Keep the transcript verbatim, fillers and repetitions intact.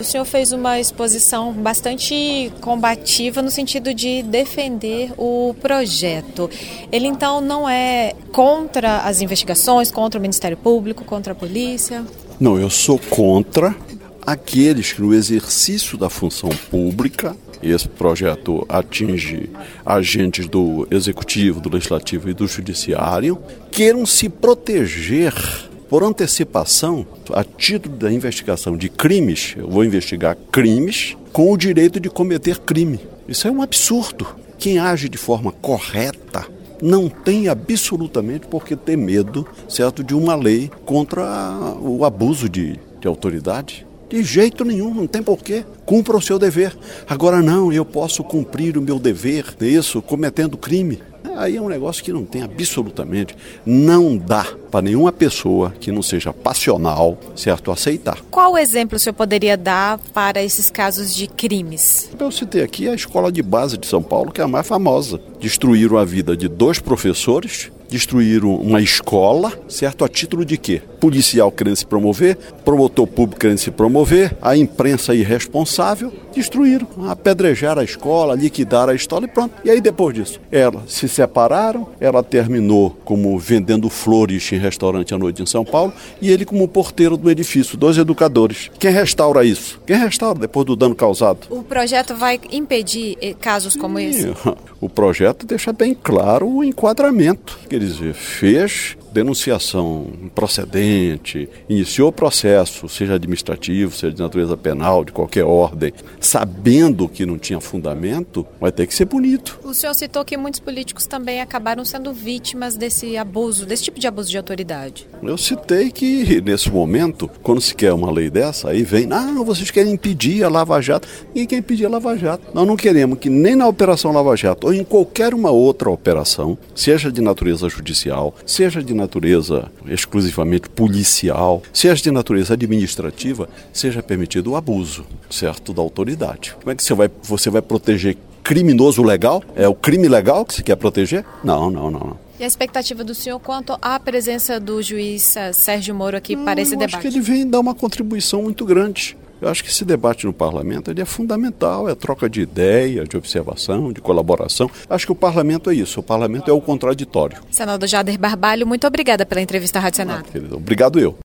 senhor fez uma exposição bastante combativa no sentido de defender o projeto. Ele, então, não é contra as investigações, contra o Ministério Público, contra a polícia? Não, eu sou contra aqueles que, no exercício da função pública, esse projeto atinge agentes do Executivo, do Legislativo e do Judiciário, queiram se proteger por antecipação, a título da investigação de crimes, eu vou investigar crimes, com o direito de cometer crime. Isso é um absurdo. Quem age de forma correta não tem absolutamente por que ter medo, certo, de uma lei contra o abuso de, de autoridade. De jeito nenhum, não tem porquê. Cumpra o seu dever. Agora não, eu posso cumprir o meu dever, isso, cometendo crime. Aí é um negócio que não tem absolutamente, não dá para nenhuma pessoa que não seja passional, certo, aceitar. Qual exemplo o senhor poderia dar para esses casos de crimes? Eu citei aqui a escola de base de São Paulo, que é a mais famosa. Destruíram a vida de dois professores, destruíram uma escola, certo? A título de quê? Policial querendo se promover, promotor público querendo se promover, a imprensa irresponsável, destruíram, apedrejaram a escola, liquidaram a escola e pronto. E aí depois disso, ela se separaram, ela terminou como vendendo flores em restaurante à noite em São Paulo e ele como porteiro do edifício, dois educadores. Quem restaura isso? Quem restaura depois do dano causado? O projeto vai impedir casos como Sim, esse? O projeto deixa bem claro o enquadramento. Quer dizer, fez denunciação improcedente, iniciou o processo, seja administrativo, seja de natureza penal, de qualquer ordem, sabendo que não tinha fundamento, vai ter que ser punido. O senhor citou que muitos políticos também acabaram sendo vítimas desse abuso, desse tipo de abuso de autoridade. Eu citei que, nesse momento, quando se quer uma lei dessa, aí vem, não, vocês querem impedir a Lava Jato. Ninguém quer impedir a Lava Jato. Nós não queremos que nem na Operação Lava Jato ou em qualquer uma outra operação, seja de natureza judicial, seja de natureza exclusivamente policial, seja de natureza administrativa, seja permitido o abuso, certo, da autoridade. Como é que você vai, você vai proteger criminoso legal? É o crime legal que você quer proteger? Não, não, não, não. E a expectativa do senhor quanto à presença do juiz Sérgio Moro aqui para esse eu debate? Acho que ele vem dar uma contribuição muito grande. Eu acho que esse debate no parlamento ele é fundamental, é troca de ideia, de observação, de colaboração. Acho que o parlamento é isso, o parlamento é o contraditório. Senador Jader Barbalho, muito obrigada pela entrevista à Rádio Senado. Ah, querido, obrigado eu.